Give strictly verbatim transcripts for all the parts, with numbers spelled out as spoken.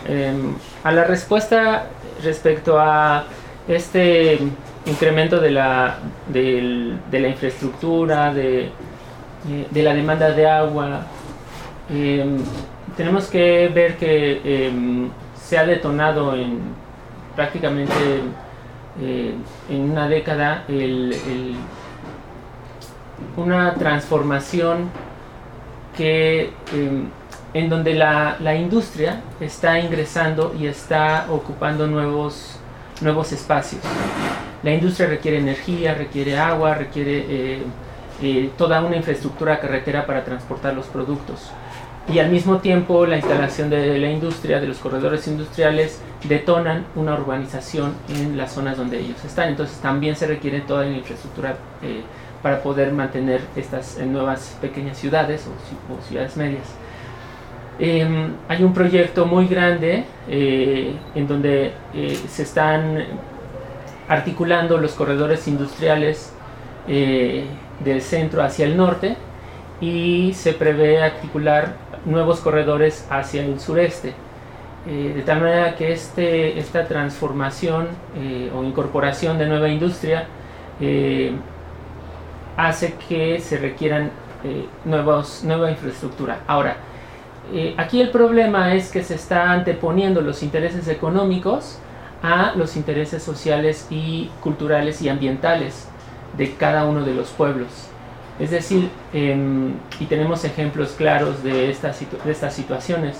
eh, a la respuesta respecto a este incremento de la, de, de la infraestructura, de, de la demanda de agua, eh, tenemos que ver que eh, se ha detonado en prácticamente eh, en una década el, el, una transformación que eh, en donde la, la industria está ingresando y está ocupando nuevos, nuevos espacios. La industria requiere energía, requiere agua, requiere eh, eh, toda una infraestructura carretera para transportar los productos. Y al mismo tiempo la instalación de la industria, de los corredores industriales, detonan una urbanización en las zonas donde ellos están. Entonces también se requiere toda la infraestructura eh, para poder mantener estas eh, nuevas pequeñas ciudades o, o ciudades medias. Eh, hay un proyecto muy grande eh, en donde eh, se están articulando los corredores industriales eh, del centro hacia el norte, y se prevé articular nuevos corredores hacia el sureste, eh, de tal manera que este, esta transformación eh, o incorporación de nueva industria eh, hace que se requieran eh, nuevos, nueva infraestructura. Ahora, eh, aquí el problema es que se está anteponiendo los intereses económicos a los intereses sociales y culturales y ambientales de cada uno de los pueblos. Es decir, eh, y tenemos ejemplos claros de estas, de estas situaciones.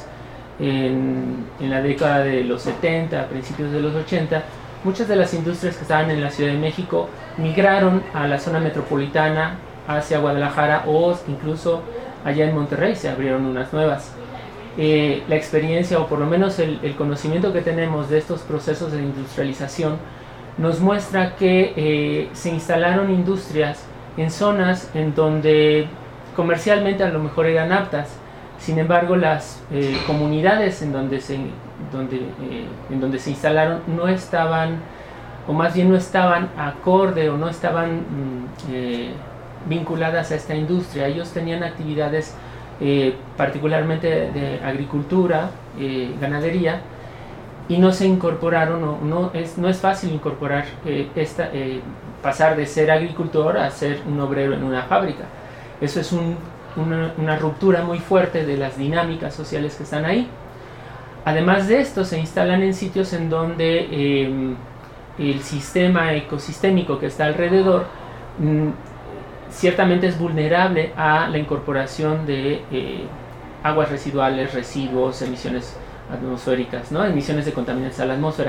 En, en la década de los setenta, a principios de los ochenta, muchas de las industrias que estaban en la Ciudad de México migraron a la zona metropolitana, hacia Guadalajara, o incluso allá en Monterrey se abrieron unas nuevas. Eh, la experiencia, o por lo menos el, el conocimiento que tenemos de estos procesos de industrialización, nos muestra que eh, se instalaron industrias en zonas en donde comercialmente a lo mejor eran aptas. Sin embargo, las eh, comunidades en donde, se, donde, eh, en donde se instalaron no estaban, o más bien no estaban acorde o no estaban mm, eh, vinculadas a esta industria. Ellos tenían actividades eh, particularmente de agricultura, eh, ganadería, y no se incorporaron, no, no, es, no es fácil incorporar eh, esta, eh, pasar de ser agricultor a ser un obrero en una fábrica. Eso es un, una, una ruptura muy fuerte de las dinámicas sociales que están ahí. Además de esto, se instalan en sitios en donde eh, el sistema ecosistémico que está alrededor mm, ciertamente es vulnerable a la incorporación de eh, aguas residuales, residuos, emisiones atmosféricas, ¿no? Emisiones de contaminantes a la atmósfera.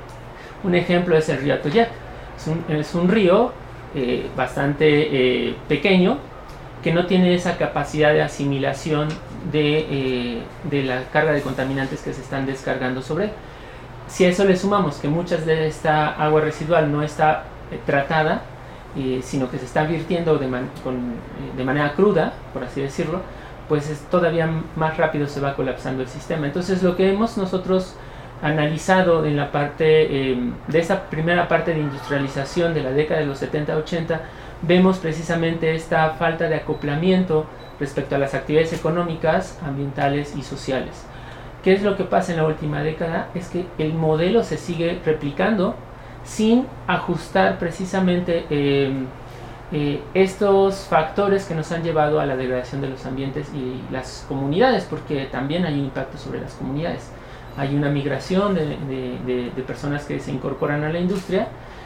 Un ejemplo es el río Atoyac. Es un, es un río eh, bastante eh, pequeño, que no tiene esa capacidad de asimilación de, eh, de la carga de contaminantes que se están descargando sobre él. Si a eso le sumamos que muchas de esta agua residual no está eh, tratada, eh, sino que se está virtiendo de, man, con, eh, de manera cruda, por así decirlo, pues es, todavía más rápido se va colapsando el sistema. Entonces, lo que hemos nosotros analizado en la parte eh, de esa primera parte de industrialización de la década de los setenta ochenta, vemos precisamente esta falta de acoplamiento respecto a las actividades económicas, ambientales y sociales. ¿Qué es lo que pasa en la última década? Es que el modelo se sigue replicando sin ajustar precisamente eh, eh, estos factores que nos han llevado a la degradación de los ambientes y las comunidades, porque también hay un impacto sobre las comunidades. Hay una migración de, de, de, de personas que se incorporan a la industria,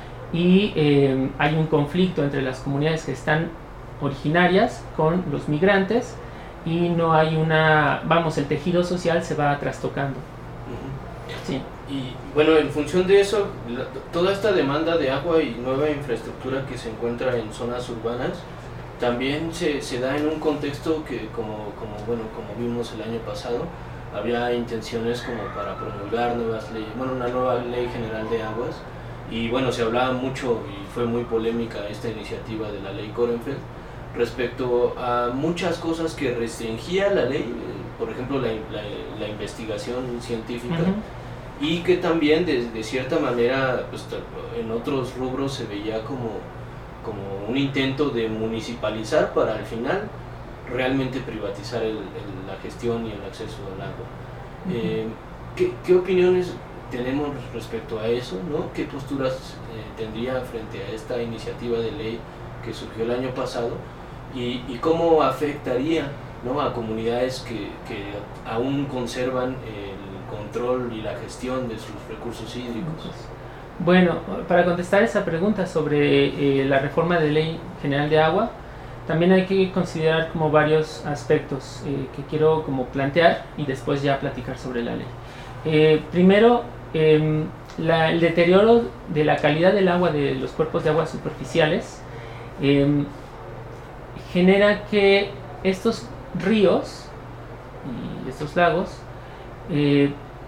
y eh, hay un conflicto entre las comunidades que están originarias con los migrantes, y no hay una, vamos, el tejido social se va trastocando. Uh-huh. Sí. Y bueno, en función de eso, la, toda esta demanda de agua y nueva infraestructura que se encuentra en zonas urbanas también se, se da en un contexto que, como, como, bueno, como vimos el año pasado, había intenciones como para promulgar nuevas leyes, bueno, una nueva ley general de aguas. Y bueno, se hablaba mucho y fue muy polémica esta iniciativa de la ley Korenfeld respecto a muchas cosas que restringía la ley, por ejemplo la, la, la investigación científica, uh-huh. y que también de, de cierta manera pues, en otros rubros se veía como, como un intento de municipalizar para al final realmente privatizar el, el, la gestión y el acceso al agua. Uh-huh. Eh, ¿qué, qué opiniones tenemos respecto a eso, ¿no? ¿Qué posturas eh, tendría frente a esta iniciativa de ley que surgió el año pasado y, y cómo afectaría, ¿no?, a comunidades que, que aún conservan el control y la gestión de sus recursos hídricos? Bueno, para contestar esa pregunta sobre eh, la reforma de Ley General de Agua, también hay que considerar como varios aspectos eh, que quiero como plantear y después ya platicar sobre la ley. Eh, primero, eh, la, el deterioro de la calidad del agua de los cuerpos de agua superficiales eh, genera que estos ríos y estos lagos eh,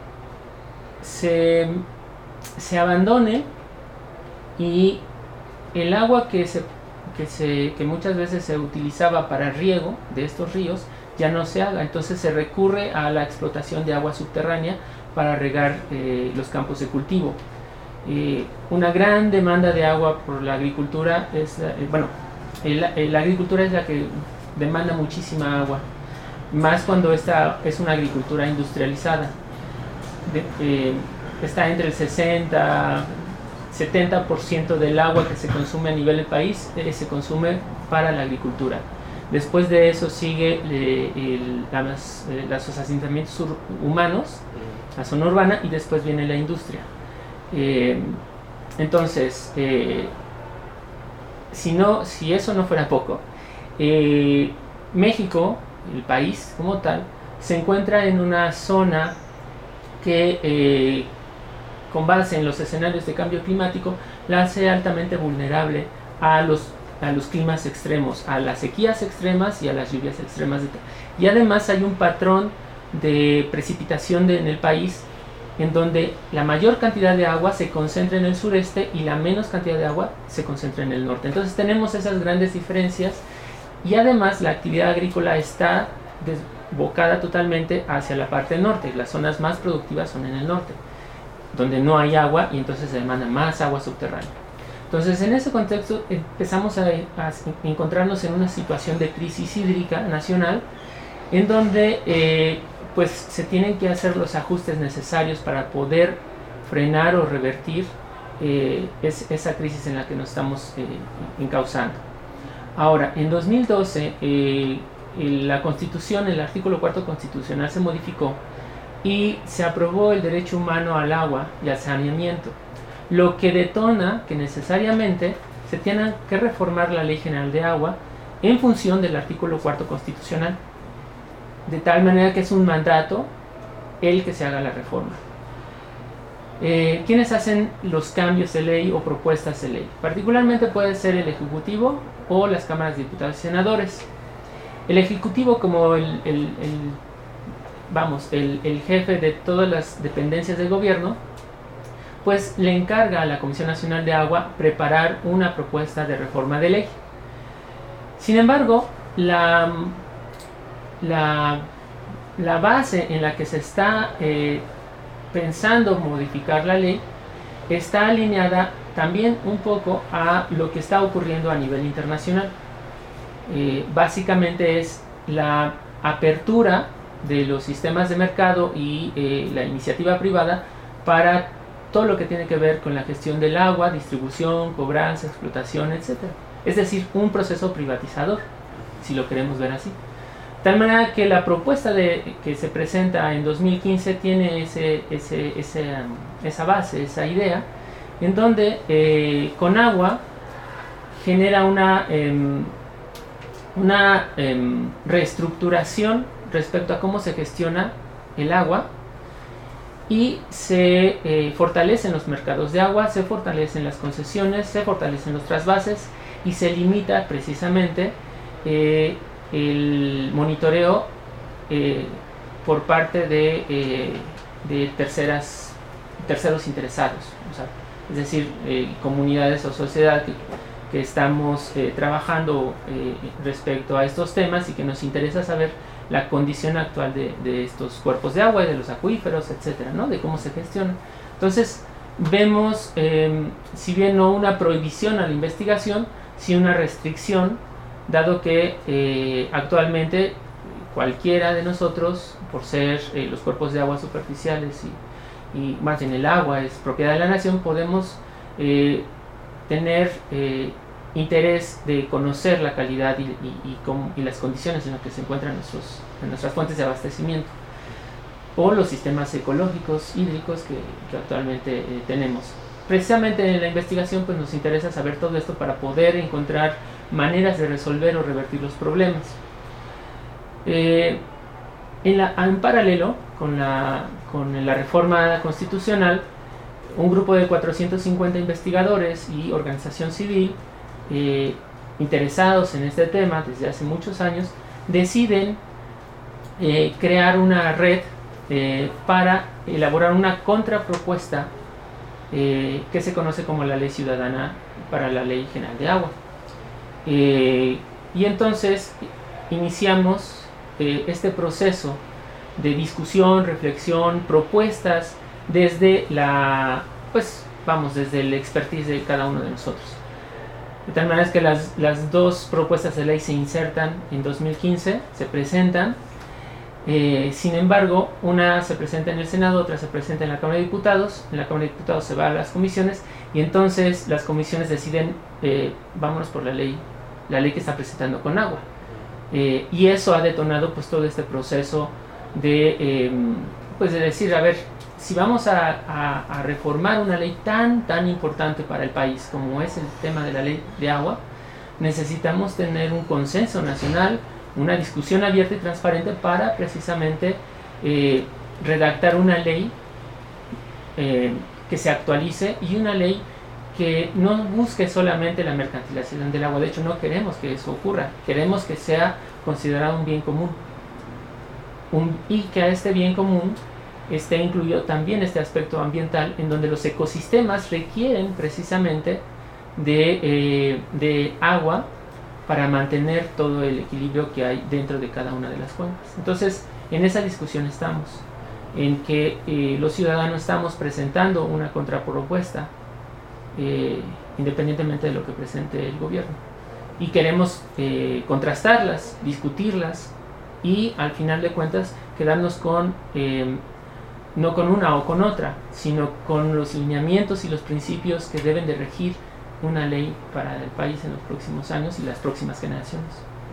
se, se abandonen y el agua que, se, que, se, que muchas veces se utilizaba para riego de estos ríos ya no se haga. Entonces se recurre a la explotación de agua subterránea para regar eh, los campos de cultivo. Eh, una gran demanda de agua por la agricultura es, eh, bueno, el, el, la agricultura es la que demanda muchísima agua, más cuando esta es una agricultura industrializada. De, eh, está entre el sesenta, setenta por ciento del agua que se consume a nivel del país eh, se consume para la agricultura. Después de eso sigue eh, el, las, eh, los asentamientos humanos, la zona urbana, y después viene la industria. Eh, entonces, eh, si, no, si eso no fuera poco, eh, México, el país como tal, se encuentra en una zona que, eh, con base en los escenarios de cambio climático, la hace altamente vulnerable a los, a los climas extremos, a las sequías extremas y a las lluvias extremas. Y además hay un patrón de precipitación de, en el país en donde la mayor cantidad de agua se concentra en el sureste y la menos cantidad de agua se concentra en el norte. Entonces tenemos esas grandes diferencias y además la actividad agrícola está desbocada totalmente hacia la parte norte. Las zonas más productivas son en el norte, donde no hay agua y entonces se demanda más agua subterránea. Entonces en ese contexto empezamos a, a encontrarnos en una situación de crisis hídrica nacional en donde eh, pues se tienen que hacer los ajustes necesarios para poder frenar o revertir eh, es, esa crisis en la que nos estamos eh, encauzando. Ahora, en dos mil doce eh, la Constitución, el artículo cuarto constitucional se modificó y se aprobó el derecho humano al agua y al saneamiento, lo que detona que necesariamente se tenga que reformar la Ley General de Agua en función del artículo cuarto constitucional, de tal manera que es un mandato el que se haga la reforma. Eh, ¿Quiénes hacen los cambios de ley o propuestas de ley? Particularmente puede ser el Ejecutivo o las cámaras de diputados y senadores. El Ejecutivo, como el, el, el, vamos, el, el jefe de todas las dependencias del gobierno, pues le encarga a la Comisión Nacional de Agua preparar una propuesta de reforma de ley. Sin embargo, la, la, la base en la que se está eh, pensando modificar la ley está alineada también un poco a lo que está ocurriendo a nivel internacional. Eh, básicamente es la apertura de los sistemas de mercado y eh, la iniciativa privada para todo lo que tiene que ver con la gestión del agua, distribución, cobranza, explotación, etcétera. Es decir, un proceso privatizador, si lo queremos ver así. De tal manera que la propuesta de, que se presenta en dos mil quince tiene ese, ese, ese, esa base, esa idea, en donde eh, Conagua genera una, eh, una eh, reestructuración respecto a cómo se gestiona el agua y se eh, fortalecen los mercados de agua, se fortalecen las concesiones, se fortalecen los trasvases y se limita precisamente eh, el monitoreo eh, por parte de, eh, de terceras, terceros interesados, o sea, es decir, eh, comunidades o sociedad que, que estamos eh, trabajando eh, respecto a estos temas y que nos interesa saber la condición actual de, de estos cuerpos de agua y de los acuíferos, etcétera, ¿no? De cómo se gestiona. Entonces, vemos, eh, si bien no una prohibición a la investigación, sí una restricción, dado que eh, actualmente cualquiera de nosotros, por ser eh, los cuerpos de agua superficiales y, y más bien el agua es propiedad de la nación, podemos eh, tener eh, interés de conocer la calidad y, y, y, con, y las condiciones en las que se encuentran nuestros, en nuestras fuentes de abastecimiento o los sistemas ecológicos hídricos que, que actualmente eh, tenemos. Precisamente en la investigación pues nos interesa saber todo esto para poder encontrar maneras de resolver o revertir los problemas. Eh, en, la, en paralelo con la, con la reforma constitucional, un grupo de cuatrocientos cincuenta investigadores y organización civil eh, interesados en este tema desde hace muchos años deciden eh, crear una red eh, para elaborar una contrapropuesta eh, que se conoce como la Ley Ciudadana para la Ley General de Agua. Eh, y entonces iniciamos eh, este proceso de discusión, reflexión, propuestas desde la, pues vamos, desde el expertise de cada uno de nosotros. De tal manera que las, las dos propuestas de ley se insertan en dos mil quince, se presentan. Eh, sin embargo, una se presenta en el Senado, otra se presenta en la Cámara de Diputados. En la Cámara de Diputados se va a las comisiones y entonces las comisiones deciden, eh, vámonos por la ley, la ley que está presentando con agua. Eh, y eso ha detonado pues todo este proceso de, eh, pues de decir, a ver, si vamos a, a, a reformar una ley tan, tan importante para el país como es el tema de la ley de agua, necesitamos tener un consenso nacional, una discusión abierta y transparente para precisamente eh, redactar una ley eh, que se actualice y una ley que no busque solamente la mercantilización del agua. De hecho, no queremos que eso ocurra, queremos que sea considerado un bien común un, y que a este bien común esté incluido también este aspecto ambiental en donde los ecosistemas requieren precisamente de, eh, de agua para mantener todo el equilibrio que hay dentro de cada una de las cuencas. Entonces, en esa discusión estamos, en que eh, los ciudadanos estamos presentando una contrapropuesta eh, independientemente de lo que presente el gobierno. Y queremos eh, contrastarlas, discutirlas y al final de cuentas quedarnos con, eh, no con una o con otra, sino con los lineamientos y los principios que deben de regir una ley para el país en los próximos años y las próximas generaciones.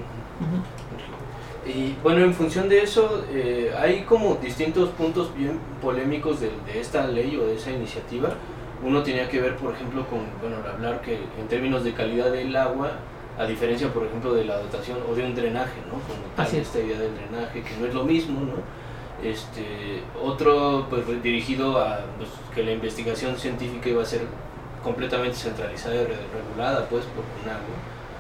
Uh-huh. Y bueno, en función de eso, eh, hay como distintos puntos bien polémicos de, de esta ley o de esa iniciativa. Uno tenía que ver, por ejemplo, con, bueno, hablar que en términos de calidad del agua, a diferencia, por ejemplo, de la dotación o de un drenaje, ¿no? Como tal, Así es. Esta idea del drenaje, que no es lo mismo, ¿no? Este, otro, pues, dirigido a pues, que la investigación científica iba a ser completamente centralizada y regulada, pues, por CONAGUA.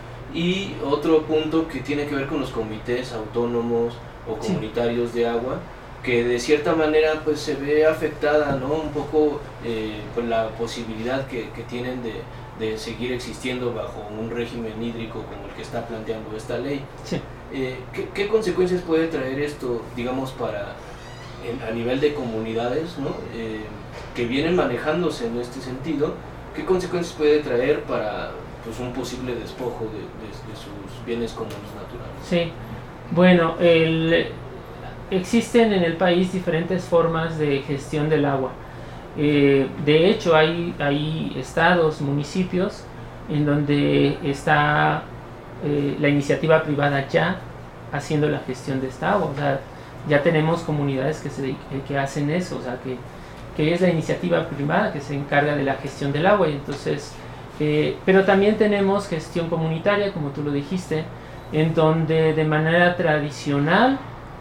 Y otro punto que tiene que ver con los comités autónomos o comunitarios sí. de agua, que de cierta manera pues se ve afectada, ¿no? Un poco eh, con la posibilidad que, que tienen de, de seguir existiendo bajo un régimen hídrico como el que está planteando esta ley. Sí. Eh, ¿qué, ¿Qué consecuencias puede traer esto, digamos, para en, a nivel de comunidades, ¿no? eh, que vienen manejándose en este sentido? ¿Qué consecuencias puede traer para pues, un posible despojo de, de, de sus bienes comunes naturales? Sí, bueno, el, existen en el país diferentes formas de gestión del agua. Eh, de hecho, hay, hay estados, municipios, en donde está eh, la iniciativa privada ya haciendo la gestión de esta agua. O sea, ya tenemos comunidades que, se, que hacen eso, o sea, que que es la iniciativa privada que se encarga de la gestión del agua. Y entonces, eh, pero también tenemos gestión comunitaria, como tú lo dijiste, en donde de manera tradicional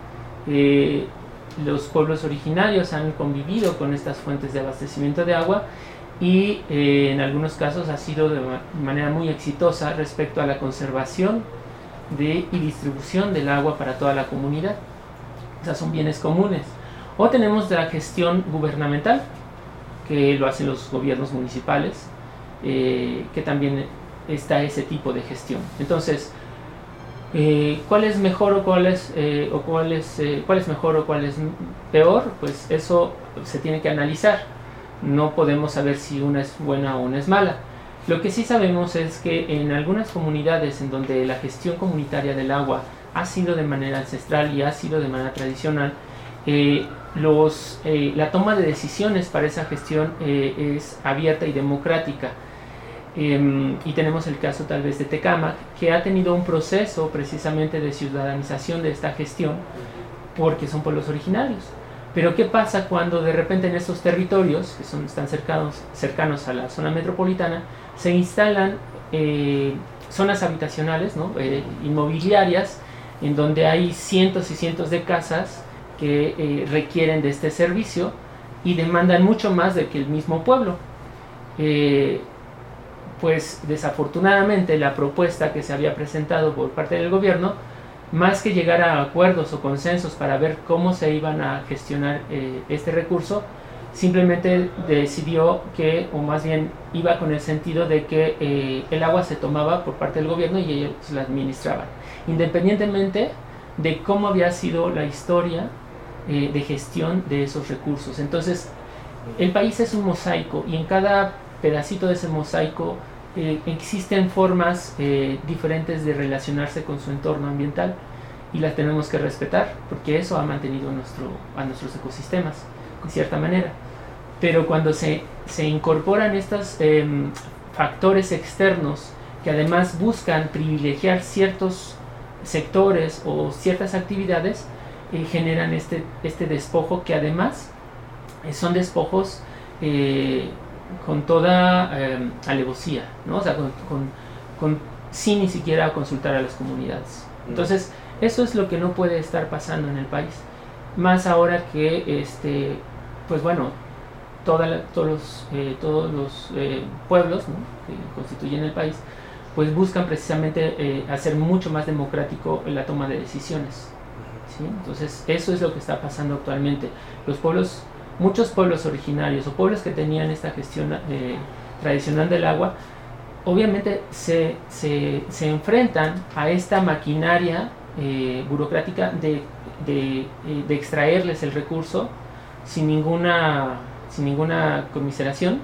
eh, los pueblos originarios han convivido con estas fuentes de abastecimiento de agua y eh, en algunos casos ha sido de manera muy exitosa respecto a la conservación de, y distribución del agua para toda la comunidad. O sea, son bienes comunes. O tenemos la gestión gubernamental, que lo hacen los gobiernos municipales, eh, que también está ese tipo de gestión. Entonces, eh, ¿cuál es mejor o cuál es, eh, o cuál es, eh, cuál es mejor o cuál es peor? Pues eso se tiene que analizar. No podemos saber si una es buena o una es mala. Lo que sí sabemos es que en algunas comunidades en donde la gestión comunitaria del agua ha sido de manera ancestral y ha sido de manera tradicional, eh, los, eh, la toma de decisiones para esa gestión eh, es abierta y democrática. Eh, y tenemos el caso tal vez de Tecámac, que ha tenido un proceso precisamente de ciudadanización de esta gestión, porque son pueblos originarios. Pero ¿qué pasa cuando de repente en estos territorios, que son, están cercanos, cercanos a la zona metropolitana, se instalan eh, zonas habitacionales, ¿no? eh, inmobiliarias, en donde hay cientos y cientos de casas que eh, requieren de este servicio y demandan mucho más de que el mismo pueblo? Eh, pues desafortunadamente la propuesta que se había presentado por parte del gobierno, más que llegar a acuerdos o consensos para ver cómo se iban a gestionar eh, este recurso, simplemente decidió que, o más bien iba con el sentido de que eh, el agua se tomaba por parte del gobierno y ellos la administraban, independientemente de cómo había sido la historia eh, de gestión de esos recursos. Entonces, el país es un mosaico y en cada pedacito de ese mosaico eh, existen formas eh, diferentes de relacionarse con su entorno ambiental y las tenemos que respetar porque eso ha mantenido nuestro, a nuestros ecosistemas de cierta manera. Pero cuando se, se incorporan estos eh, factores externos que además buscan privilegiar ciertos sectores o ciertas actividades, eh, generan este, este despojo que además eh, son despojos eh, con toda eh, alevosía, ¿no? O sea, con, con, con, sin ni siquiera consultar a las comunidades. Entonces, eso es lo que no puede estar pasando en el país. Más ahora que, este, pues bueno, toda la, todos los, eh, todos los eh, pueblos, ¿no?, que constituyen el país, pues buscan precisamente eh, hacer mucho más democrático la toma de decisiones, ¿sí? Entonces, eso es lo que está pasando actualmente. Los pueblos, muchos pueblos originarios o pueblos que tenían esta gestión eh, tradicional del agua, obviamente se, se, se enfrentan a esta maquinaria eh, burocrática de, de, de extraerles el recurso sin ninguna, sin ninguna conmiseración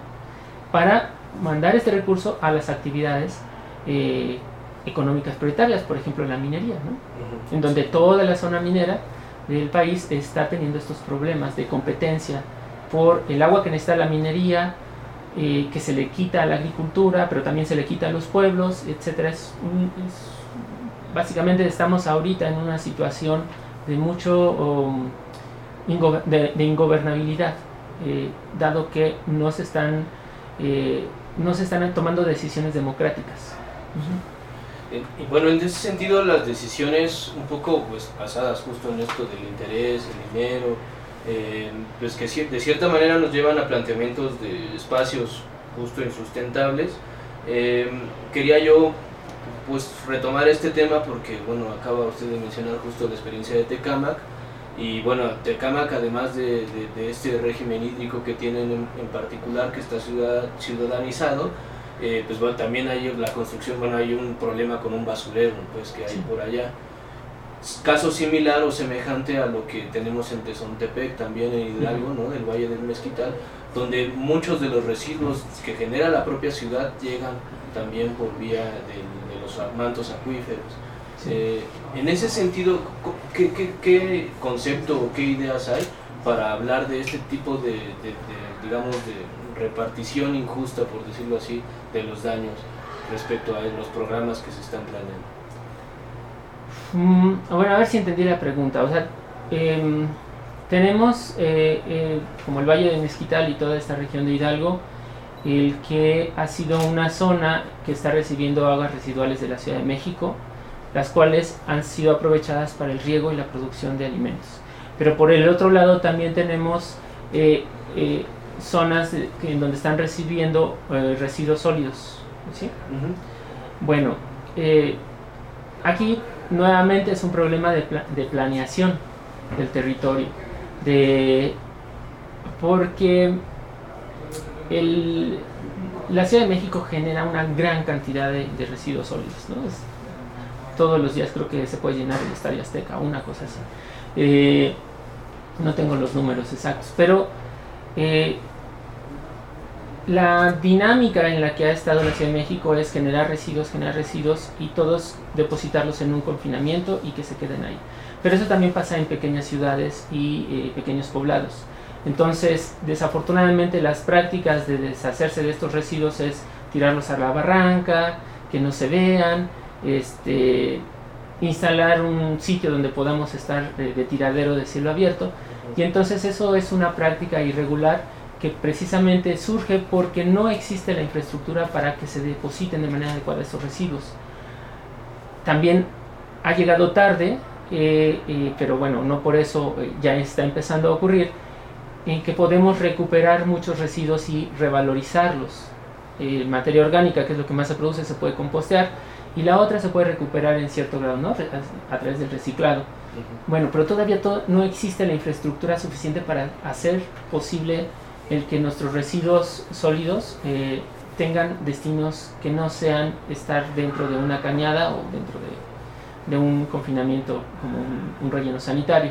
para mandar este recurso a las actividades eh, económicas prioritarias, por ejemplo la minería, ¿no? Uh-huh. En donde toda la zona minera del país está teniendo estos problemas de competencia por el agua que necesita la minería, eh, que se le quita a la agricultura, pero también se le quita a los pueblos, etcétera. Es un, es, básicamente estamos ahorita en una situación de mucho um, ingo- de, de ingobernabilidad, eh, dado que no se están eh, no se están tomando decisiones democráticas. Uh-huh. Y bueno, en ese sentido las decisiones un poco pues basadas justo en esto del interés, el dinero, eh, pues que de cierta manera nos llevan a planteamientos de espacios justo insustentables. Eh, quería yo pues retomar este tema porque bueno, acaba usted de mencionar justo la experiencia de Tecámac y bueno, Tecámac además de, de, de este régimen hídrico que tienen en, en particular que está ciudad, ciudadanizado, Eh, pues bueno, también hay la construcción, bueno, hay un problema con un basurero, pues que hay sí. por allá. Caso similar o semejante a lo que tenemos en Tezontepec, también en Hidalgo, ¿no?, del Valle del Mezquital, donde muchos de los residuos que genera la propia ciudad llegan también por vía de, de los mantos acuíferos. Sí. Eh, en ese sentido, ¿qué, qué, ¿qué concepto o qué ideas hay para hablar de este tipo de, de, de digamos, de repartición injusta, por decirlo así, de los daños respecto a los programas que se están planeando? Mm, bueno, a ver si entendí la pregunta. O sea, eh, tenemos eh, eh, como el Valle de Mezquital y toda esta región de Hidalgo, el que ha sido una zona que está recibiendo aguas residuales de la Ciudad de México, las cuales han sido aprovechadas para el riego y la producción de alimentos. Pero por el otro lado también tenemos eh, eh, zonas de, que, en donde están recibiendo eh, residuos sólidos, ¿sí? Uh-huh. Bueno, eh, aquí nuevamente es un problema de, pla- de planeación del territorio, de, porque el, la Ciudad de México genera una gran cantidad de, de residuos sólidos, ¿no? Es, todos los días creo que se puede llenar el Estadio Azteca, una cosa así. Eh, no tengo los números exactos, pero eh, la dinámica en la que ha estado la Ciudad de México es generar residuos, generar residuos y todos depositarlos en un confinamiento y que se queden ahí. Pero eso también pasa en pequeñas ciudades y eh, pequeños poblados. Entonces, desafortunadamente, las prácticas de deshacerse de estos residuos es tirarlos a la barranca, que no se vean, este, instalar un sitio donde podamos estar de, de tiradero de cielo abierto. Y entonces eso es una práctica irregular que precisamente surge porque no existe la infraestructura para que se depositen de manera adecuada estos residuos. También ha llegado tarde, eh, eh, pero bueno, no por eso eh, ya está empezando a ocurrir, en que podemos recuperar muchos residuos y revalorizarlos. Eh, materia orgánica, que es lo que más se produce, se puede compostear, y la otra se puede recuperar en cierto grado, ¿no? a, a través del reciclado. Uh-huh. Bueno, pero todavía to- no existe la infraestructura suficiente para hacer posible el que nuestros residuos sólidos eh, tengan destinos que no sean estar dentro de una cañada o dentro de, de un confinamiento como un, un relleno sanitario.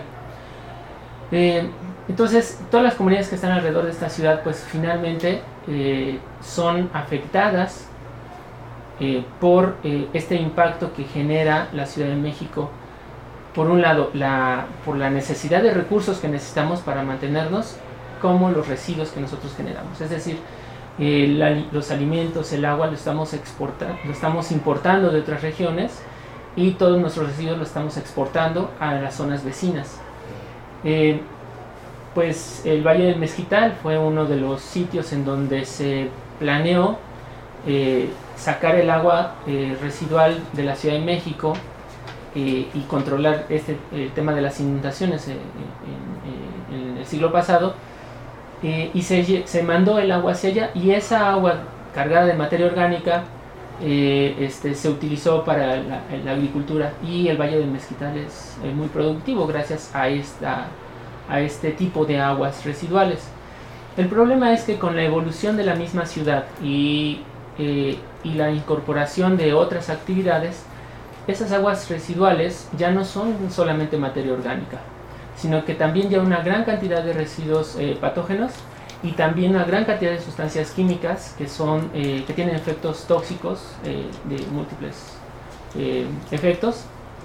Eh, entonces, todas las comunidades que están alrededor de esta ciudad, pues finalmente eh, son afectadas eh, por eh, este impacto que genera la Ciudad de México. Por un lado, la, por la necesidad de recursos que necesitamos para mantenernos, como los residuos que nosotros generamos. Es decir, eh, la, los alimentos, el agua, lo estamos, exporta, lo estamos importando de otras regiones y todos nuestros residuos los estamos exportando a las zonas vecinas. Eh, pues el Valle del Mezquital fue uno de los sitios en donde se planeó eh, sacar el agua eh, residual de la Ciudad de México eh, y controlar este el tema de las inundaciones eh, en, en, en el siglo pasado. Eh, y se, se mandó el agua hacia allá y esa agua cargada de materia orgánica eh, este, se utilizó para la, la agricultura y el Valle del Mezquital es eh, muy productivo gracias a, esta, a este tipo de aguas residuales. El problema es que con la evolución de la misma ciudad y, eh, y la incorporación de otras actividades, esas aguas residuales ya no son solamente materia orgánica, sino que también ya una gran cantidad de residuos eh, patógenos y también una gran cantidad de sustancias químicas que, son, eh, que tienen efectos tóxicos eh, de múltiples eh, efectos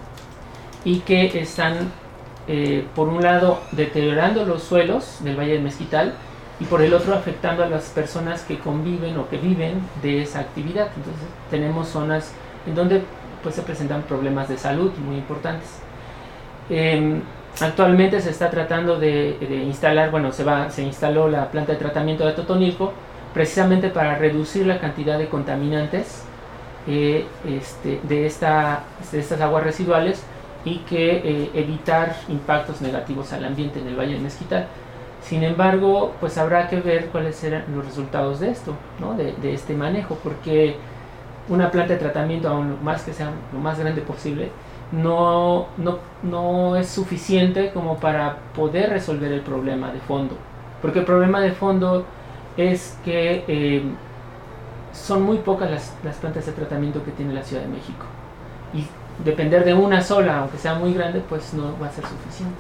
y que están, eh, por un lado, deteriorando los suelos del Valle del Mezquital y por el otro afectando a las personas que conviven o que viven de esa actividad. Entonces tenemos zonas en donde pues, se presentan problemas de salud muy importantes. Eh, Actualmente se está tratando de, de instalar, bueno, se, va, se instaló la planta de tratamiento de Totonilco precisamente para reducir la cantidad de contaminantes eh, este, de, esta, de estas aguas residuales y que eh, evitar impactos negativos al ambiente en el Valle del Mezquital. Sin embargo, pues habrá que ver cuáles serán los resultados de esto, ¿no? de, de este manejo, porque una planta de tratamiento, aún más que sea lo más grande posible, No, no, no es suficiente como para poder resolver el problema de fondo, porque el problema de fondo es que eh, son muy pocas las, las plantas de tratamiento que tiene la Ciudad de México y depender de una sola, aunque sea muy grande, pues no va a ser suficiente.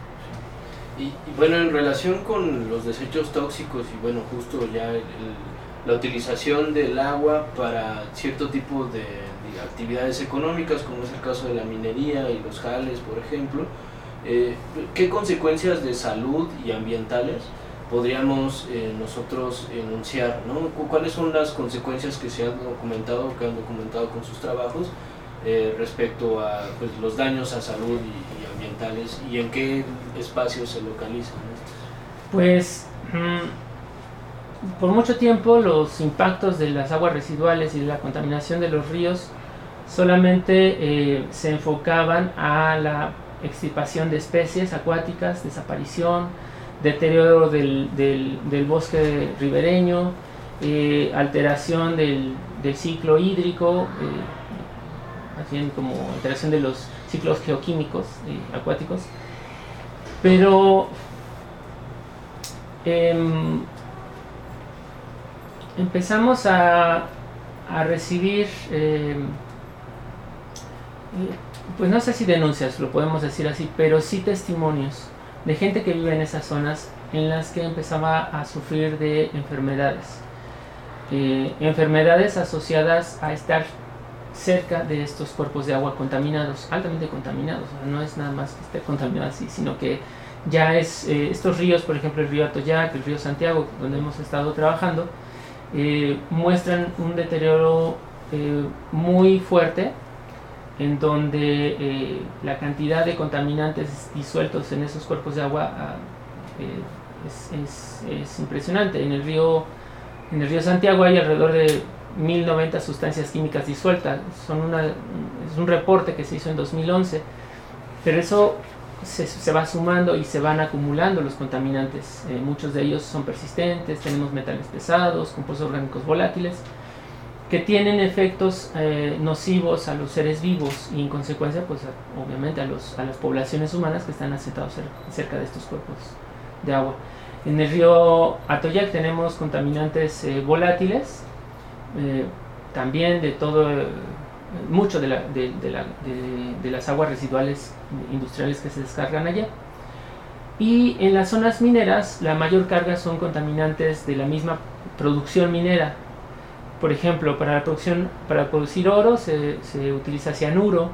Y, y bueno, en relación con los desechos tóxicos y bueno, justo ya el, el, la utilización del agua para cierto tipo de actividades económicas, como es el caso de la minería y los jales, por ejemplo, eh, ¿qué consecuencias de salud y ambientales podríamos eh, nosotros enunciar, ¿no? ¿Cuáles son las consecuencias que se han documentado, que han documentado con sus trabajos eh, respecto a pues, los daños a salud y, y ambientales y en qué espacios se localizan estos? Pues mmm, por mucho tiempo los impactos de las aguas residuales y de la contaminación de los ríos solamente eh, se enfocaban a la extirpación de especies acuáticas, desaparición, deterioro del, del, del bosque ribereño, eh, alteración del, del ciclo hídrico, eh, más bien como alteración de los ciclos geoquímicos eh, acuáticos. Pero eh, empezamos a, a recibir eh, pues no sé si denuncias, lo podemos decir así, pero sí testimonios de gente que vive en esas zonas en las que empezaba a sufrir de enfermedades. eh, enfermedades asociadas a estar cerca de estos cuerpos de agua contaminados, altamente contaminados. O sea, no es nada más que esté contaminado así, sino que ya es, eh, estos ríos, por ejemplo el río Atoyac, el río Santiago, donde hemos estado trabajando, eh, muestran un deterioro eh, muy fuerte, en donde eh, la cantidad de contaminantes disueltos en esos cuerpos de agua ah, eh, es, es, es impresionante. En el río, en el río Santiago hay alrededor de mil noventa sustancias químicas disueltas. Son una, es un reporte que se hizo en dos mil once, pero eso se, se va sumando y se van acumulando los contaminantes. Eh, muchos de ellos son persistentes, tenemos metales pesados, compuestos orgánicos volátiles, que tienen efectos eh, nocivos a los seres vivos y en consecuencia, pues a, obviamente a, los, a las poblaciones humanas que están asentados cer cerca de estos cuerpos de agua. En el río Atoyac tenemos contaminantes eh, volátiles, Eh, también de todo, eh, mucho de, la, de, de, la, de, de las aguas residuales industriales que se descargan allá. Y en las zonas mineras la mayor carga son contaminantes de la misma producción minera. Por ejemplo, para la producción, para producir oro se, se utiliza cianuro,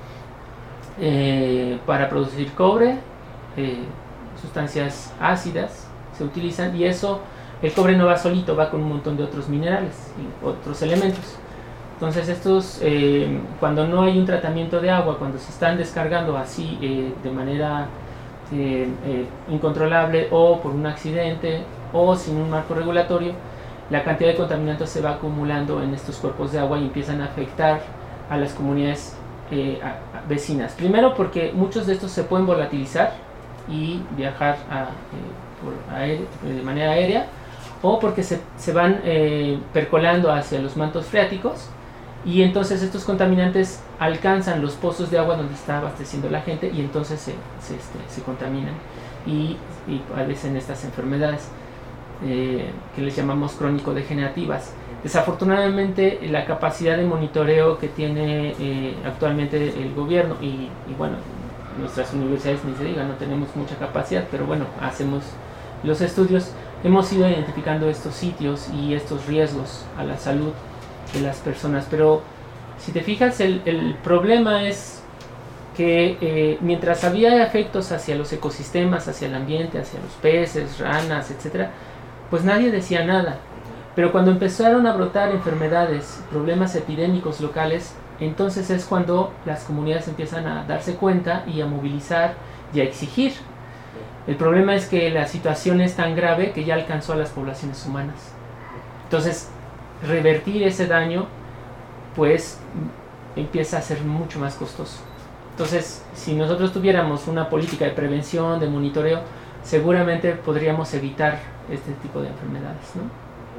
eh, para producir cobre, eh, sustancias ácidas se utilizan, y eso, el cobre no va solito, va con un montón de otros minerales y otros elementos. Entonces estos, eh, cuando no hay un tratamiento de agua, cuando se están descargando así eh, de manera eh, eh, incontrolable o por un accidente o sin un marco regulatorio, la cantidad de contaminantes se va acumulando en estos cuerpos de agua y empiezan a afectar a las comunidades eh, a, a vecinas. Primero porque muchos de estos se pueden volatilizar y viajar a, eh, por aire, de manera aérea, o porque se, se van eh, percolando hacia los mantos freáticos, y entonces estos contaminantes alcanzan los pozos de agua donde está abasteciendo la gente y entonces se, se, este, se contaminan y, y padecen estas enfermedades eh, que les llamamos crónico-degenerativas. Desafortunadamente la capacidad de monitoreo que tiene eh, actualmente el gobierno y, y bueno, nuestras universidades ni se diga, no tenemos mucha capacidad, pero bueno, hacemos los estudios, hemos ido identificando estos sitios y estos riesgos a la salud de las personas. Pero si te fijas, el, el problema es que eh, mientras había efectos hacia los ecosistemas, hacia el ambiente, hacia los peces, ranas, etcétera, pues nadie decía nada. Pero cuando empezaron a brotar enfermedades, problemas epidémicos locales, entonces es cuando las comunidades empiezan a darse cuenta y a movilizar y a exigir. El problema es que la situación es tan grave que ya alcanzó a las poblaciones humanas. Entonces, revertir ese daño, pues, empieza a ser mucho más costoso. Entonces, si nosotros tuviéramos una política de prevención, de monitoreo, seguramente podríamos evitar este tipo de enfermedades, ¿no?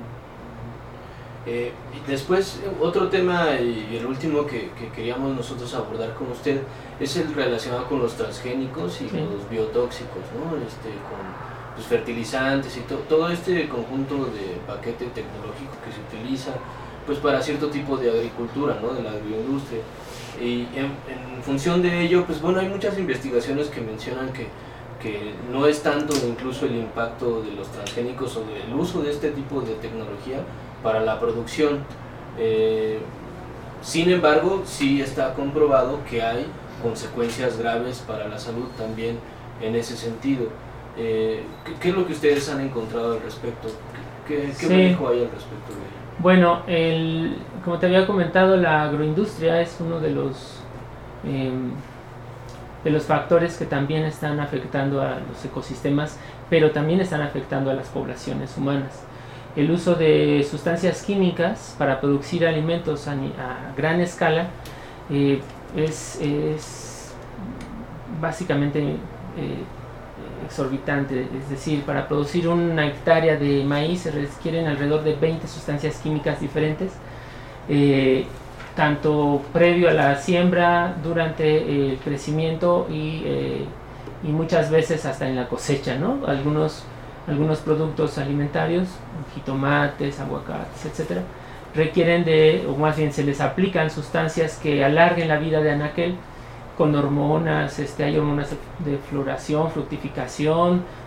Eh, después, otro tema y el último que, que queríamos nosotros abordar con usted es el relacionado con los transgénicos y sí. los biotóxicos, ¿no? Este, con los fertilizantes y to, todo este conjunto de paquete tecnológico que se utiliza pues para cierto tipo de agricultura, ¿no? De la agroindustria. Y en, en función de ello, pues bueno, hay muchas investigaciones que mencionan que, que no es tanto incluso el impacto de los transgénicos o del uso de este tipo de tecnología para la producción. Eh, sin embargo, sí está comprobado que hay consecuencias graves para la salud también en ese sentido. Eh, ¿qué, ¿Qué es lo que ustedes han encontrado al respecto? ¿Qué, qué sí. manejo hay al respecto de ello? Bueno, el, como te había comentado, la agroindustria es uno de los eh, de los factores que también están afectando a los ecosistemas, pero también están afectando a las poblaciones humanas. El uso de sustancias químicas para producir alimentos a, a gran escala eh, es, es básicamente eh, exorbitante. Es decir, para producir una hectárea de maíz se requieren alrededor de veinte sustancias químicas diferentes, eh, tanto previo a la siembra, durante el crecimiento y, eh, y muchas veces hasta en la cosecha, ¿no? Algunos Algunos productos alimentarios, jitomates, aguacates, etcétera, requieren de, o más bien se les aplican sustancias que alarguen la vida de anaquel con hormonas. Este, hay hormonas de floración, fructificación,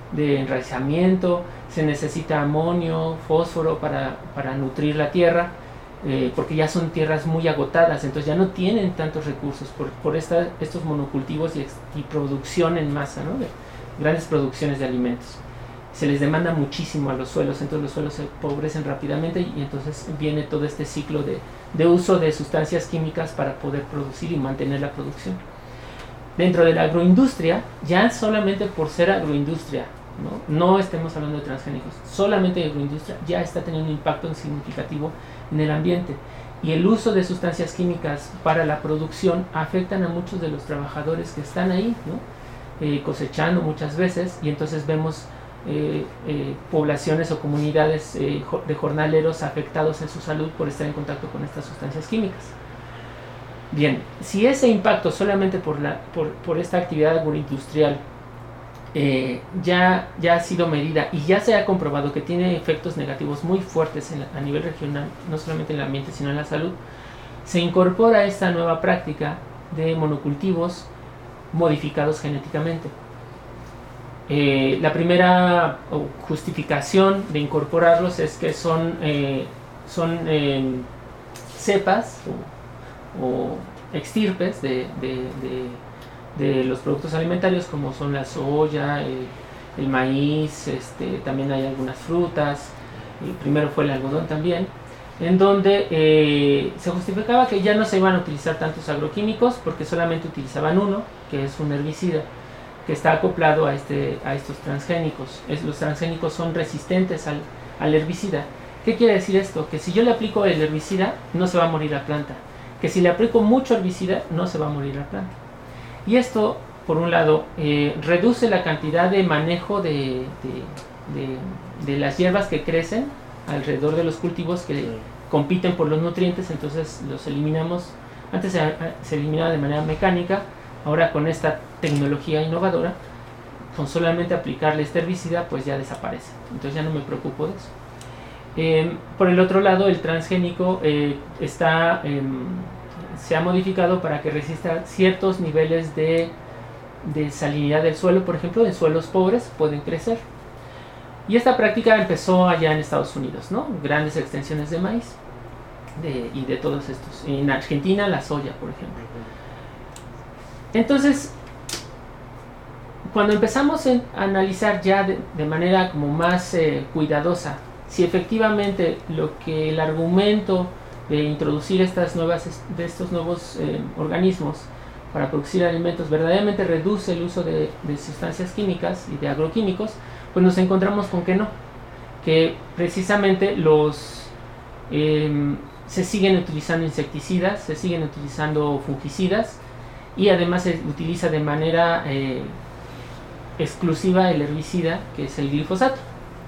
de enraizamiento, se necesita amonio, fósforo para, para nutrir la tierra, eh, porque ya son tierras muy agotadas, entonces ya no tienen tantos recursos por, por esta, estos monocultivos y, y producción en masa, ¿no? De grandes producciones de alimentos. Se les demanda muchísimo a los suelos, entonces los suelos se empobrecen rápidamente y entonces viene todo este ciclo de, de uso de sustancias químicas para poder producir y mantener la producción. Dentro de la agroindustria, ya solamente por ser agroindustria, no, no estemos hablando de transgénicos, solamente agroindustria ya está teniendo un impacto significativo en el ambiente. Y el uso de sustancias químicas para la producción afectan a muchos de los trabajadores que están ahí, ¿no? eh, cosechando muchas veces, y entonces vemos Eh, eh, poblaciones o comunidades eh, de jornaleros afectados en su salud por estar en contacto con estas sustancias químicas. Bien, si ese impacto solamente por, la, por, por esta actividad agroindustrial eh, ya, ya ha sido medida y ya se ha comprobado que tiene efectos negativos muy fuertes en la, a nivel regional, no solamente en el ambiente sino en la salud, se incorpora esta nueva práctica de monocultivos modificados genéticamente. Eh, la primera justificación de incorporarlos es que son, eh, son eh, cepas o, o extirpes de, de, de, de los productos alimentarios, como son la soya, el, el maíz, este, también hay algunas frutas, el primero fue el algodón también, en donde eh, se justificaba que ya no se iban a utilizar tantos agroquímicos porque solamente utilizaban uno, que es un herbicida que está acoplado a, este, a estos transgénicos. Es, los transgénicos son resistentes al, al herbicida. ¿Qué quiere decir esto? Que si yo le aplico el herbicida, no se va a morir la planta. Que si le aplico mucho herbicida, no se va a morir la planta. Y esto, por un lado, eh, reduce la cantidad de manejo de, de, de, de las hierbas que crecen alrededor de los cultivos que compiten por los nutrientes, entonces los eliminamos. Antes se, se eliminaba de manera mecánica. Ahora con esta tecnología innovadora, con solamente aplicarle este herbicida, pues ya desaparece. Entonces ya no me preocupo de eso. Eh, por el otro lado, el transgénico eh, está, eh, se ha modificado para que resista ciertos niveles de, de salinidad del suelo. Por ejemplo, en suelos pobres pueden crecer. Y esta práctica empezó allá en Estados Unidos, ¿no? Grandes extensiones de maíz de, y de todos estos. En Argentina, la soya, por ejemplo. Entonces, cuando empezamos a analizar ya de, de manera como más eh, cuidadosa si efectivamente lo que el argumento de introducir estas nuevas, de estos nuevos eh, organismos para producir alimentos verdaderamente reduce el uso de, de sustancias químicas y de agroquímicos, pues nos encontramos con que no, que precisamente los eh, se siguen utilizando insecticidas, se siguen utilizando fungicidas, y además se utiliza de manera eh, exclusiva el herbicida, que es el glifosato.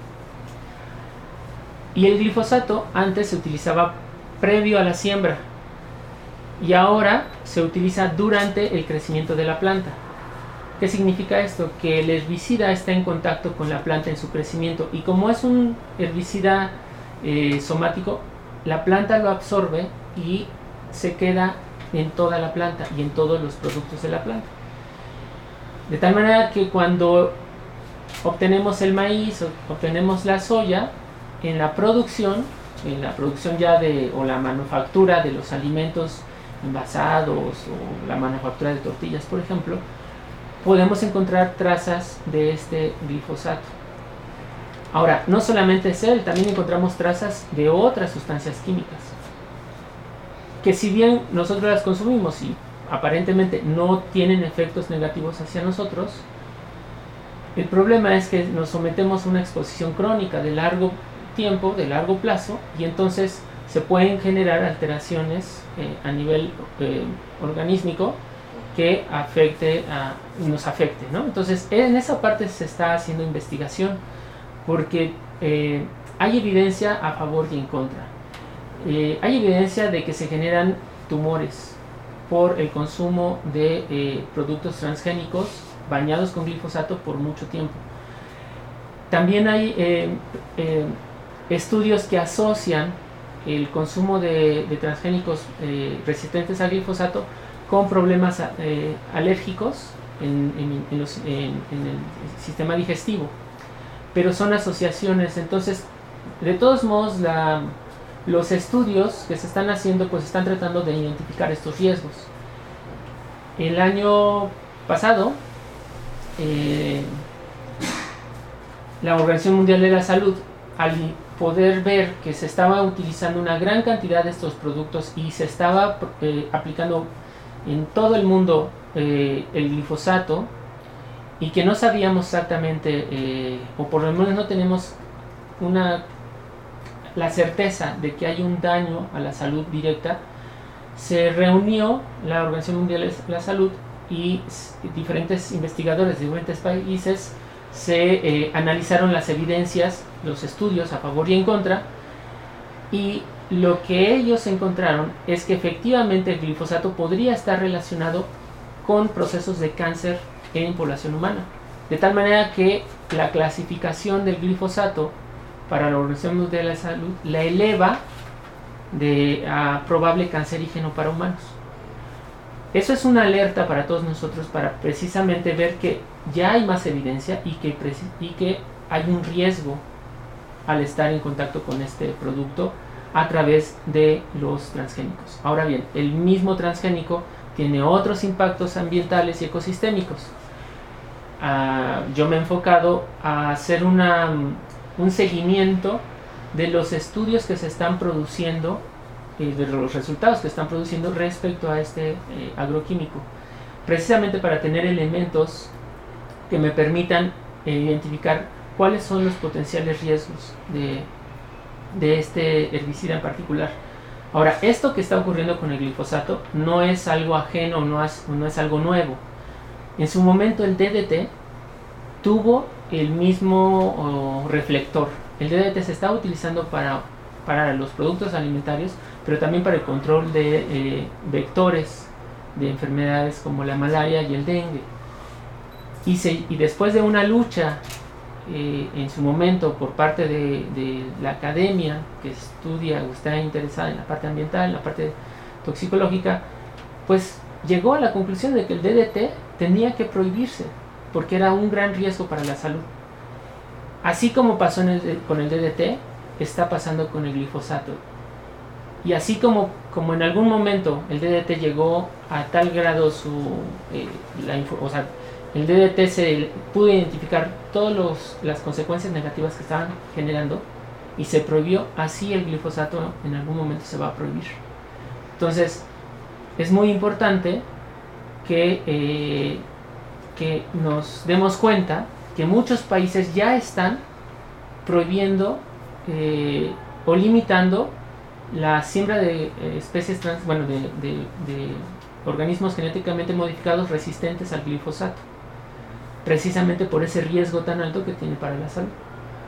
Y el glifosato antes se utilizaba previo a la siembra y ahora se utiliza durante el crecimiento de la planta. ¿Qué significa esto? Que el herbicida está en contacto con la planta en su crecimiento, y como es un herbicida eh, somático, la planta lo absorbe y se queda en toda la planta y en todos los productos de la planta. De tal manera que cuando obtenemos el maíz o obtenemos la soya, en la producción, en la producción ya de, o la manufactura de los alimentos envasados o la manufactura de tortillas, por ejemplo, podemos encontrar trazas de este glifosato. Ahora, no solamente es él, también encontramos trazas de otras sustancias químicas, que si bien nosotros las consumimos y aparentemente no tienen efectos negativos hacia nosotros, el problema es que nos sometemos a una exposición crónica de largo tiempo, de largo plazo, y entonces se pueden generar alteraciones eh, a nivel eh, organísmico que afecte a, nos afecte, ¿no? Entonces en esa parte se está haciendo investigación porque eh, hay evidencia a favor y en contra. Eh, hay evidencia de que se generan tumores por el consumo de eh, productos transgénicos bañados con glifosato por mucho tiempo. También hay eh, eh, estudios que asocian el consumo de, de transgénicos eh, resistentes al glifosato con problemas eh, alérgicos en, en, en, los, en, en el sistema digestivo. pero son asociaciones. Entonces, de todos modos, la, los estudios que se están haciendo pues están tratando de identificar estos riesgos. El año pasado, eh, la Organización Mundial de la Salud, al poder ver que se estaba utilizando una gran cantidad de estos productos y se estaba eh, aplicando en todo el mundo eh, el glifosato, y que no sabíamos exactamente, eh, o por lo menos no tenemos una, la certeza de que hay un daño a la salud directa, se reunió la Organización Mundial de la Salud y diferentes investigadores de diferentes países se eh, analizaron las evidencias, los estudios a favor y en contra, y lo que ellos encontraron es que efectivamente el glifosato podría estar relacionado con procesos de cáncer en población humana, de tal manera que la clasificación del glifosato para la Organización Mundial de la Salud la eleva de a probable cancerígeno para humanos. Eso es una alerta para todos nosotros, para precisamente ver que ya hay más evidencia y que, y que hay un riesgo al estar en contacto con este producto a través de los transgénicos. Ahora bien, el mismo transgénico tiene otros impactos ambientales y ecosistémicos. Uh, yo me he enfocado a hacer una, un seguimiento de los estudios que se están produciendo, eh, de los resultados que están produciendo respecto a este eh, agroquímico, precisamente para tener elementos que me permitan eh, identificar cuáles son los potenciales riesgos de, de este herbicida en particular. Ahora, esto que está ocurriendo con el glifosato no es algo ajeno, no es, no es algo nuevo. En su momento el D D T tuvo el mismo oh, reflector. El D D T se está utilizando para, para los productos alimentarios, pero también para el control de eh, vectores de enfermedades como la malaria y el dengue. Y, se, y después de una lucha eh, en su momento por parte de, de la academia que estudia o está interesada en la parte ambiental, en la parte toxicológica, pues llegó a la conclusión de que el D D T tenía que prohibirse porque era un gran riesgo para la salud. Así como pasó en el, con el D D T, está pasando con el glifosato. Y así como, como en algún momento el D D T llegó a tal grado su... Eh, la, o sea, el D D T se pudo identificar todas las consecuencias negativas que estaban generando y se prohibió, así el glifosato en algún momento se va a prohibir. Entonces, es muy importante que, eh, que nos demos cuenta que muchos países ya están prohibiendo eh, o limitando la siembra de eh, especies trans, bueno, de, de, de organismos genéticamente modificados resistentes al glifosato, precisamente por ese riesgo tan alto que tiene para la salud.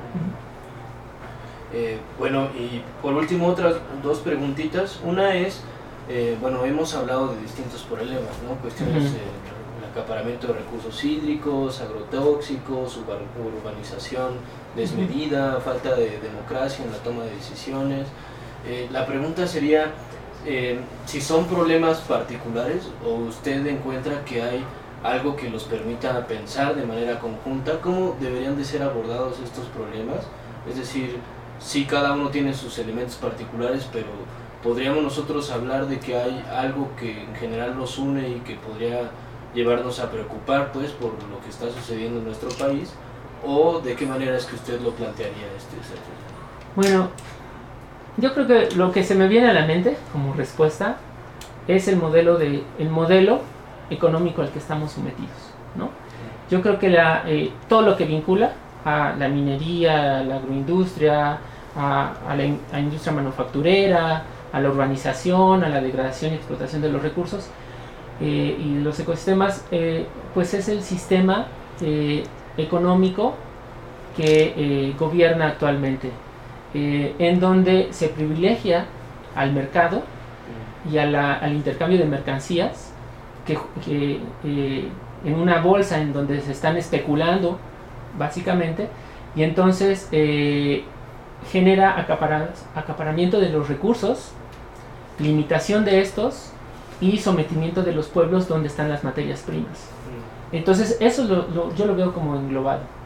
Uh-huh. eh, bueno, y por último otras dos preguntitas. Una es, eh, bueno, hemos hablado de distintos problemas, ¿no? Cuestiones de uh-huh. acaparamiento de recursos hídricos, agrotóxicos, urbanización desmedida, uh-huh. falta de democracia en la toma de decisiones. Eh, la pregunta sería, eh, si son problemas particulares o usted encuentra que hay algo que los permita pensar de manera conjunta, ¿cómo deberían de ser abordados estos problemas? Es decir, sí, cada uno tiene sus elementos particulares, pero ¿podríamos nosotros hablar de que hay algo que en general nos une y que podría llevarnos a preocupar, pues, por lo que está sucediendo en nuestro país? ¿O de qué manera es que usted lo plantearía este desafío? Bueno, yo creo que lo que se me viene a la mente como respuesta es el modelo de el modelo económico al que estamos sometidos, ¿no? Yo creo que la, eh, todo lo que vincula a la minería, a la agroindustria, a, a la in, a industria manufacturera, a la urbanización, a la degradación y explotación de los recursos eh, y los ecosistemas, eh, pues es el sistema eh, económico que eh, gobierna actualmente, eh, en donde se privilegia al mercado y a la, al intercambio de mercancías, que, que eh, en una bolsa en donde se están especulando básicamente, y entonces eh, genera acapara, acaparamiento de los recursos, limitación de estos y sometimiento de los pueblos donde están las materias primas. Entonces eso lo, lo, yo lo veo como englobado.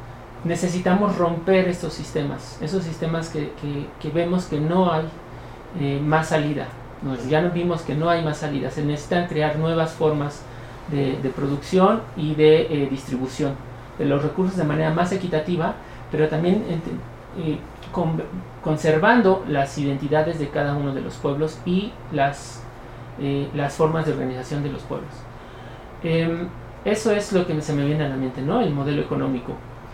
necesitamos romper estos sistemas, esos sistemas que, que, que vemos que no hay eh, más salida. Nos, ya nos vimos que no hay más salida, se necesitan crear nuevas formas de, de producción y de eh, distribución de los recursos de manera más equitativa, pero también eh, con, conservando las identidades de cada uno de los pueblos y las, eh, las formas de organización de los pueblos. Eh, eso es lo que se me viene a la mente, ¿no? El modelo económico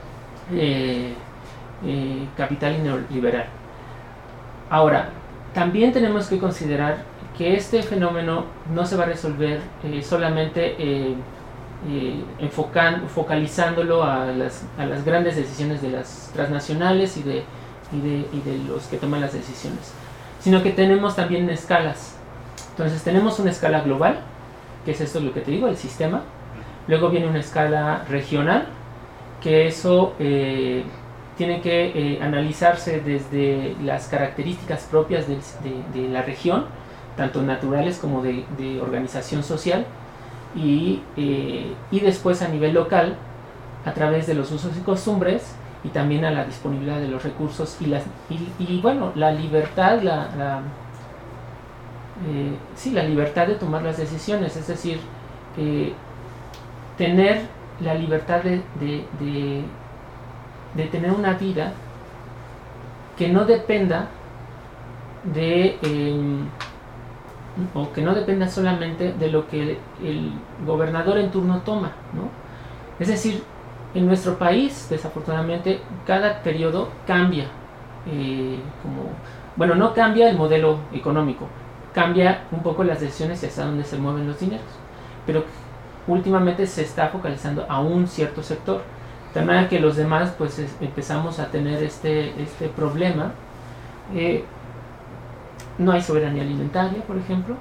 eh, eh, capital y neoliberal. Ahora, también tenemos que considerar que este fenómeno no se va a resolver eh, solamente eh, eh, enfocan, focalizándolo a las, a las grandes decisiones de las transnacionales y de, y, de, y de los que toman las decisiones, sino que tenemos también escalas. Entonces tenemos una escala global, que es esto lo que te digo, el sistema. Luego viene una escala regional, que eso eh, tiene que eh, analizarse desde las características propias de, de, de la región, tanto naturales como de, de organización social, y, eh, y después a nivel local, a través de los usos y costumbres, y también a la disponibilidad de los recursos, y, las, y, y bueno, la libertad, la, la, eh, sí, la libertad de tomar las decisiones, es decir, eh, tener la libertad de, de, de, de tener una vida que no dependa de eh, o que no dependa solamente de lo que el gobernador en turno toma, ¿no? Es decir, en nuestro país, desafortunadamente, cada periodo cambia, eh, como, bueno, no cambia el modelo económico, cambia un poco las decisiones y hasta dónde se mueven los dineros, pero últimamente se está focalizando a un cierto sector, de manera que los demás pues es, empezamos a tener este, este problema. Eh, no hay soberanía alimentaria, por ejemplo,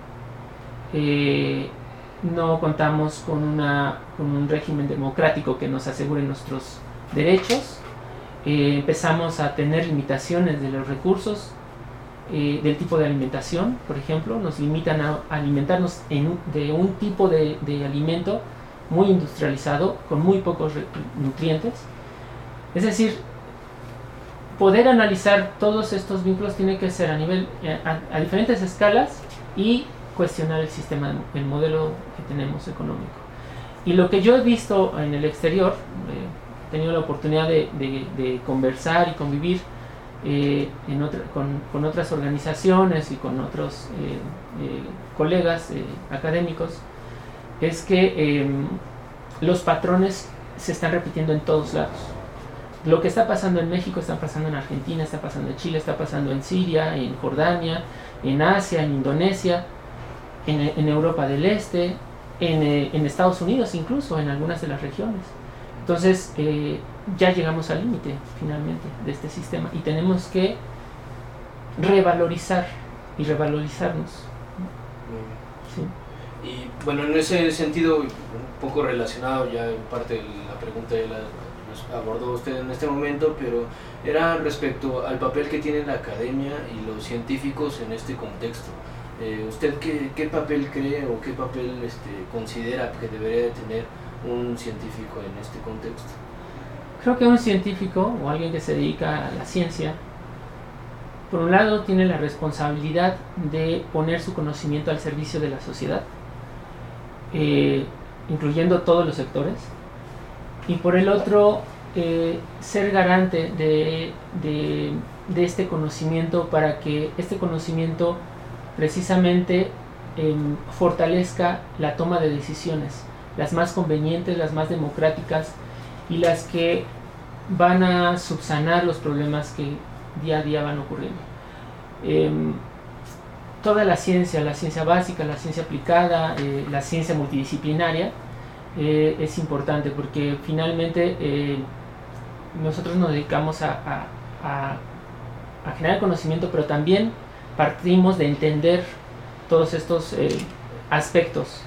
eh, no contamos con, una, con un régimen democrático que nos asegure nuestros derechos, eh, empezamos a tener limitaciones de los recursos, eh, del tipo de alimentación, por ejemplo, nos limitan a alimentarnos en, de un tipo de, de alimento muy industrializado, con muy pocos nutrientes. Es decir, poder analizar todos estos vínculos tiene que ser a nivel, a, a diferentes escalas, y cuestionar el sistema, el modelo que tenemos económico. Y lo que yo he visto en el exterior, eh, he tenido la oportunidad de, de, de conversar y convivir eh, en otra, con, con otras organizaciones y con otros eh, eh, colegas eh, académicos, es que eh, los patrones se están repitiendo en todos lados. Lo que está pasando en México está pasando en Argentina, está pasando en Chile, está pasando en Siria, en Jordania, en Asia, en Indonesia, en, en Europa del Este, en, en Estados Unidos incluso, en algunas de las regiones. Entonces eh, ya llegamos al límite finalmente de este sistema y tenemos que revalorizar y revalorizarnos. Sí. Y bueno, en ese sentido, un poco relacionado, ya en parte de la pregunta ya la abordó usted en este momento, pero era respecto al papel que tiene la academia y los científicos en este contexto. Eh, ¿Usted qué, qué papel cree o qué papel este, considera que debería de tener un científico en este contexto? Creo que un científico o alguien que se dedica a la ciencia, por un lado tiene la responsabilidad de poner su conocimiento al servicio de la sociedad, eh, incluyendo todos los sectores, y por el otro eh, ser garante de, de, de este conocimiento, para que este conocimiento precisamente eh, fortalezca la toma de decisiones, las más convenientes, las más democráticas y las que van a subsanar los problemas que día a día van ocurriendo. Eh, toda la ciencia, la ciencia básica, la ciencia aplicada, eh, la ciencia multidisciplinaria, eh, es importante porque finalmente eh, nosotros nos dedicamos a, a, a, a generar conocimiento, pero también partimos de entender todos estos eh, aspectos,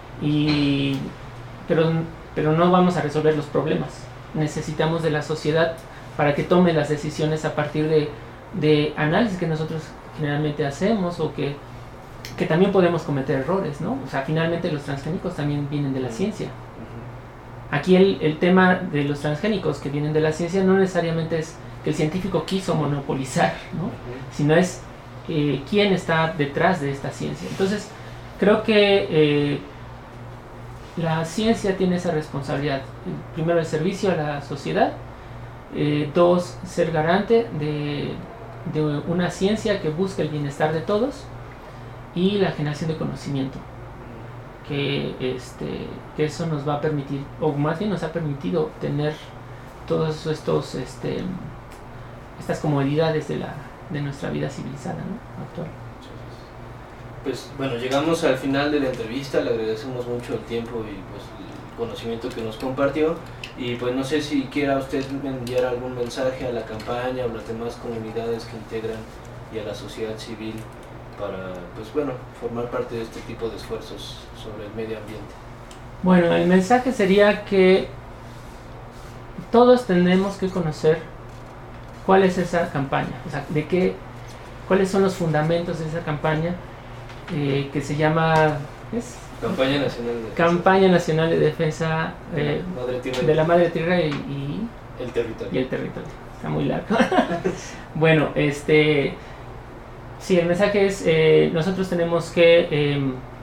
y, pero, pero no vamos a resolver los problemas. Necesitamos de la sociedad para que tome las decisiones a partir de, de análisis que nosotros generalmente hacemos, o que, que también podemos cometer errores, ¿no? O sea, finalmente los transgénicos también vienen de la ciencia. aquí el, el tema de los transgénicos que vienen de la ciencia no necesariamente es que el científico quiso monopolizar, ¿no? Uh-huh. Sino es eh, quién está detrás de esta ciencia. Entonces, creo que eh, la ciencia tiene esa responsabilidad. Primero, el servicio a la sociedad. Eh, dos, ser garante de, de una ciencia que busque el bienestar de todos. Y la generación de conocimiento. Que, este, que eso nos va a permitir, o más bien nos ha permitido tener todos estos, este, estas comodidades de, la, de nuestra vida civilizada, ¿no? Actual. Pues bueno, llegamos al final de la entrevista, le agradecemos mucho el tiempo y pues el conocimiento que nos compartió, y pues no sé si quiera usted enviar algún mensaje a la campaña o las demás comunidades que integran y a la sociedad civil para, pues bueno, formar parte de este tipo de esfuerzos sobre el medio ambiente. Bueno, el mensaje sería que todos tenemos que conocer cuál es esa campaña, o sea, de qué, cuáles son los fundamentos de esa campaña, eh, que se llama ¿es? Campaña Nacional de Defensa, Campaña Nacional de Defensa eh, Madre de la Madre Tierra y, y, el territorio. y el territorio. Está muy largo. Bueno, este, sí, el mensaje es, eh, nosotros tenemos que eh,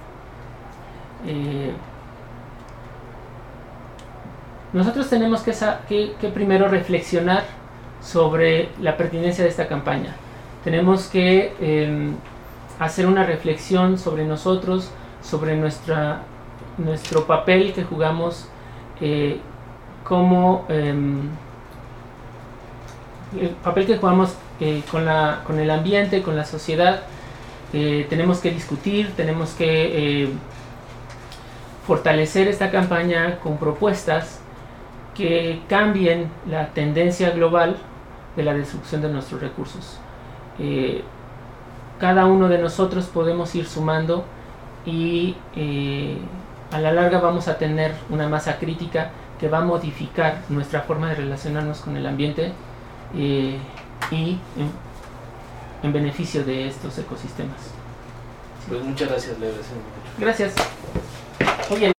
eh, nosotros tenemos que, que, que primero reflexionar sobre la pertinencia de esta campaña. Tenemos que eh, hacer una reflexión sobre nosotros, sobre nuestra, nuestro papel que jugamos eh, como eh, el papel que jugamos eh, con, la, con el ambiente, con la sociedad. Eh, tenemos que discutir, tenemos que eh, fortalecer esta campaña con propuestas que cambien la tendencia global de la destrucción de nuestros recursos. Eh, cada uno de nosotros podemos ir sumando y eh, a la larga vamos a tener una masa crítica que va a modificar nuestra forma de relacionarnos con el ambiente eh, y en, en beneficio de estos ecosistemas. Pues muchas gracias, le agradecemos mucho. Gracias. Oye,